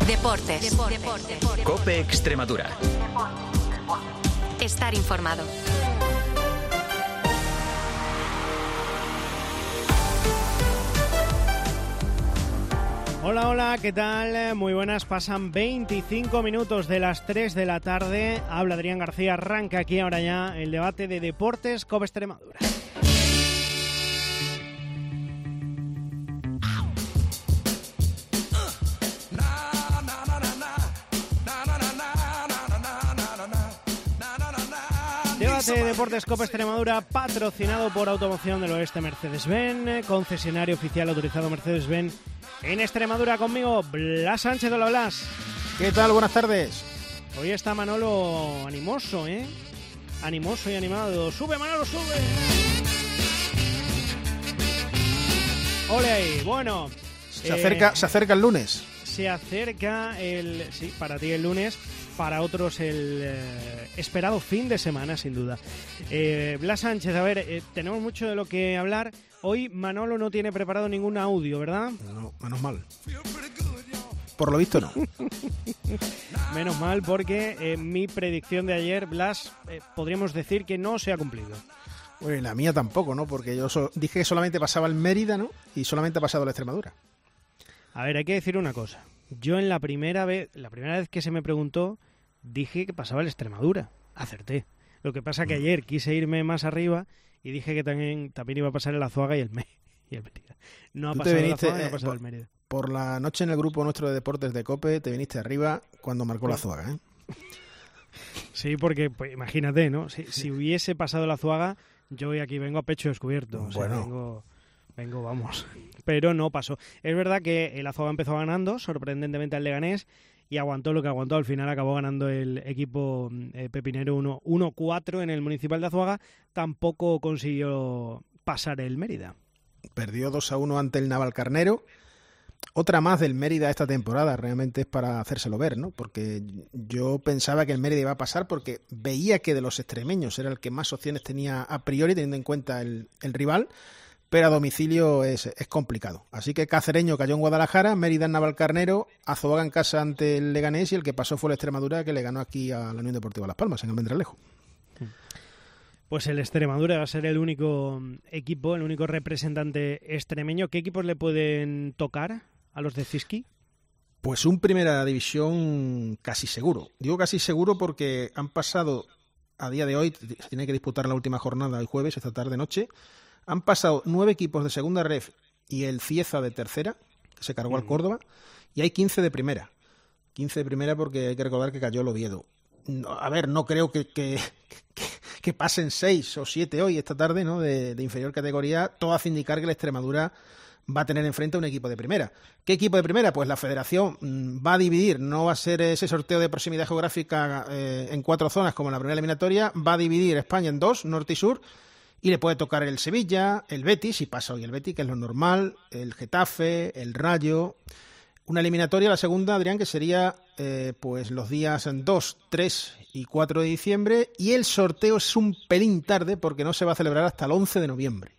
Deportes. COPE Extremadura. Estar informado. Hola, hola, ¿qué tal? Muy buenas, pasan 25 minutos de las 3 de la tarde. Habla Adrián García, arranca aquí ahora ya el debate de Deportes COPE Extremadura. Debate de Deportes COPE Extremadura, patrocinado por Automoción del Oeste Mercedes-Benz, concesionario oficial autorizado Mercedes-Benz en Extremadura. Conmigo, Blas Sánchez. Hola, Blas. ¿Qué tal? Buenas tardes. Hoy está Manolo animoso, ¿eh? Animoso y animado. ¡Sube, Manolo, sube! ¡Ole ahí! Bueno... Se acerca el lunes. Se acerca sí, para ti el lunes, para otros el esperado fin de semana, sin duda. Blas Sánchez, a ver, tenemos mucho de lo que hablar. Hoy Manolo no tiene preparado ningún audio, ¿verdad? No, menos mal. Por lo visto no. Menos mal, porque mi predicción de ayer, Blas, podríamos decir que no se ha cumplido. Bueno, y la mía tampoco, ¿no? Porque yo dije que solamente pasaba el Mérida, ¿no? Y solamente ha pasado la Extremadura. A ver, hay que decir una cosa. Yo en la primera vez que se me preguntó, dije que pasaba el Extremadura. Acerté. Lo que pasa que ayer quise irme más arriba y dije que también iba a pasar el Azuaga y el Mérida. No ha pasado el Azuaga, no ha pasado el Mérida. Por la noche en el grupo nuestro de deportes de COPE te viniste arriba cuando marcó la Azuaga, ¿eh? Sí, porque pues, imagínate, ¿no? Si hubiese pasado el Azuaga, yo hoy aquí vengo a pecho descubierto. O sea, bueno. Vengo, vamos. Pero no pasó. Es verdad que el Azuaga empezó ganando, sorprendentemente al Leganés, y aguantó lo que aguantó. Al final acabó ganando el equipo pepinero 1-4 en el Municipal de Azuaga. Tampoco consiguió pasar el Mérida. Perdió 2-1 ante el Navalcarnero. Otra más del Mérida esta temporada, realmente es para hacérselo ver, ¿no? Porque yo pensaba que el Mérida iba a pasar porque veía que de los extremeños era el que más opciones tenía a priori, teniendo en cuenta el rival, pero a domicilio es complicado. Así que Cacereño cayó en Guadalajara, Mérida en Navalcarnero, Azuaga en casa ante el Leganés y el que pasó fue el Extremadura, que le ganó aquí a la Unión Deportiva Las Palmas, en Almendralejo. Pues el Extremadura va a ser el único equipo, el único representante extremeño. ¿Qué equipos le pueden tocar a los de Fiski? Pues un primera división casi seguro. Digo casi seguro porque han pasado, a día de hoy, se tiene que disputar la última jornada el jueves, esta tarde-noche, han pasado 9 equipos de segunda ref y el Cieza de tercera, que se cargó al Córdoba, y hay 15 de primera. 15 de primera porque hay que recordar que cayó el Oviedo. A ver, no creo que pasen 6 o 7 hoy, esta tarde, ¿no? De inferior categoría, todo hace indicar que la Extremadura va a tener enfrente a un equipo de primera. ¿Qué equipo de primera? Pues la Federación va a dividir, no va a ser ese sorteo de proximidad geográfica en 4 zonas como en la primera eliminatoria, va a dividir España en 2, norte y sur, y le puede tocar el Sevilla, el Betis, si pasa hoy el Betis, que es lo normal, el Getafe, el Rayo. Una eliminatoria, la segunda, Adrián, que sería pues los días 2, 3 y 4 de diciembre, y el sorteo es un pelín tarde porque no se va a celebrar hasta el 11 de noviembre.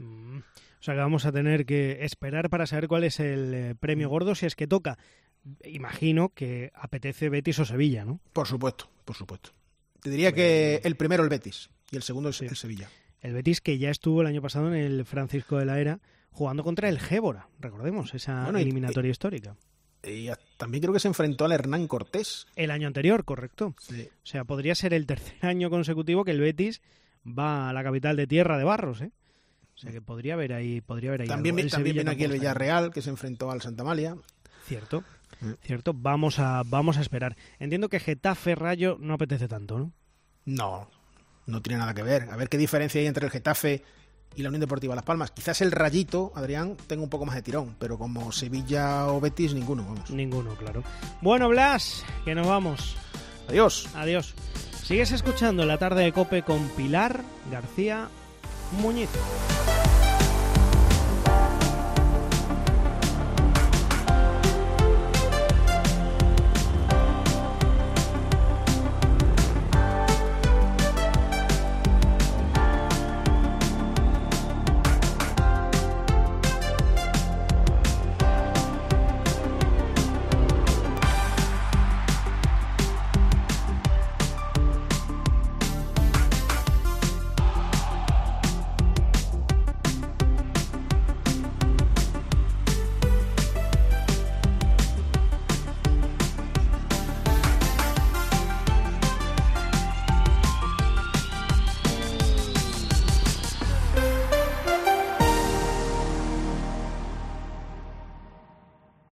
O sea que vamos a tener que esperar para saber cuál es el premio gordo, si es que toca. Imagino que apetece Betis o Sevilla, ¿no? Por supuesto, por supuesto. Te diría que el primero el Betis y el segundo el Sevilla. El Betis que ya estuvo el año pasado en el Francisco de la Era jugando contra el Gébora, recordemos, esa eliminatoria histórica. Y también creo que se enfrentó al Hernán Cortés. El año anterior, correcto. Sí. O sea, podría ser el tercer año consecutivo que el Betis va a la capital de Tierra de Barros, ¿eh? O sea que podría haber ahí También algo. También viene aquí el Villarreal, que se enfrentó al Santa Amalia. Cierto. Vamos a esperar. Entiendo que Getafe Rayo no apetece tanto, ¿no? No tiene nada que ver. A ver qué diferencia hay entre el Getafe y la Unión Deportiva Las Palmas. Quizás el Rayito, Adrián, tenga un poco más de tirón, pero como Sevilla o Betis, ninguno, vamos. Ninguno, claro. Bueno, Blas, que nos vamos. Adiós. Sigues escuchando La Tarde de COPE con Pilar García Muñiz.